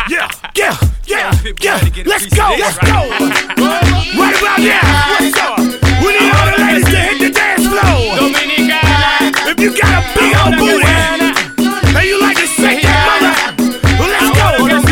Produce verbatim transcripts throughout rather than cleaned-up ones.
Yeah, yeah, yeah, yeah. Let's go, let's go. Right about now, what's up? We need all the ladies to hit the dance floor. Dominicana. If you got a big old booty and you like to shake that mother, well, let's go.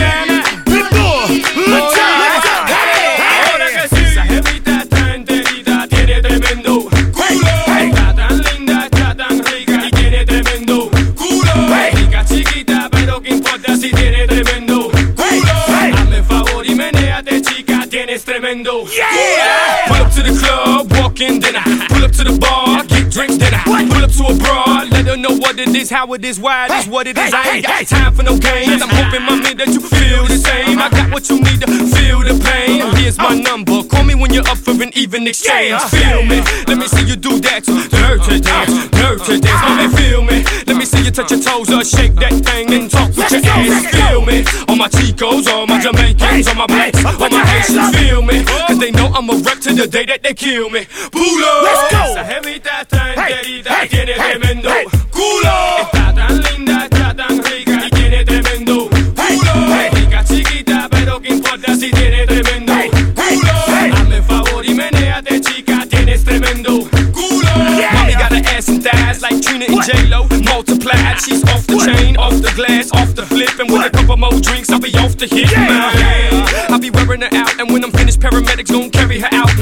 Pitbull, let's go, let's go. Ahora que sí, esa jevita está enterita, tiene tremendo culo. Está tan linda, está tan rica y tiene tremendo culo. Rica chiquita, pero qué importa si tiene tremendo culo. Hazme favor y menéate, chica, tienes tremendo culo. Pull up to the club, walk in, then I pull up to the bar, get drinks, then I pull up to a broad, let her know what it is, how it is, why it is, what it is. I ain't got time for no games. I'm hoping, mommy, that you feel the same. I got what you need to feel the pain. Here's my number. Call me when you're up for an even exchange. Feel me. Let me see you do that. Dirty dance, dirty dance. Mommy, feel me. Let me see you touch your toes or shake that thing and talk with your ass. Feel me. All my Chicos, all my Jamaicans, all my blacks, all my Haitians. Feel me. Cause they know I'm a wreck to the day that they kill me. Pull up. Let's go. Esa jevita está enterita, tiene tremendo culo. Está tan linda, está tan rica y tiene tremendo culo. Rica chiquita, pero qué importa si tiene tremendo culo. Hazme favor y menéate, chica, tienes tremendo culo. Mommy got her ass and thighs like Trina and J-Lo multiplied. She's off the chain, off the glass, off the flip, and with a couple more drinks, I'll be off the hit. I'll be wearing her out, and when I'm finished, paramedics gon' carry her out.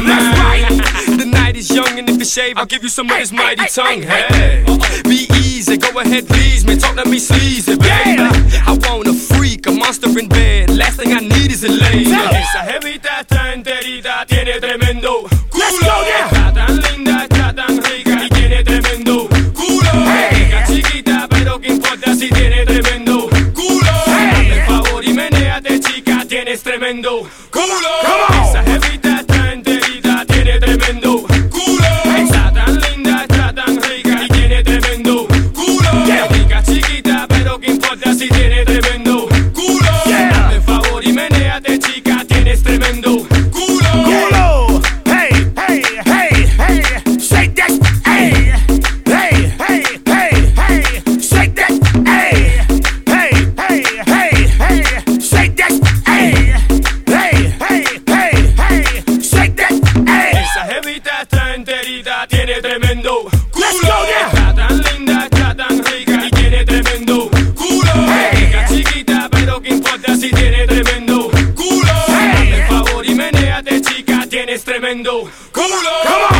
The night is young, and if you shave, I'll give you some of this mighty tongue. Hey, be easy, go ahead, please, man. Talk to me sleazy, baby. I want a freak, a monster in bed. Last thing I need is a lady. Esa jevita está enterita, tiene tremendo culo. Está tan linda, está tan rica y tiene tremendo culo. Rica chiquita, pero qué importa si tiene tremendo culo. Hazme favor y menéate, chica, tienes tremendo culo. Esa jevita está enterita, tiene tremendo culo. Está tan linda, está tan rica y tiene tremendo culo. Rica chiquita, pero qué importa si tiene tremendo culo. Hazme favor y menéate, chica, tienes tremendo culo. Culo. Hey, hey, hey, hey. Shake that. Hey, hey, hey, hey, hey. Shake that. Hey, hey, hey, hey, hey. Shake that. Hey, hey, hey, hey, hey. Shake that. Hey. Esa jevita está enterita, tiene tremendo culo. Let's go now. Está tan linda, está tan rica y tiene tremendo culo. Rica chiquita, pero qué importa si tiene tremendo culo. Hazme favor y menéate, chica, tienes tremendo culo. Come on.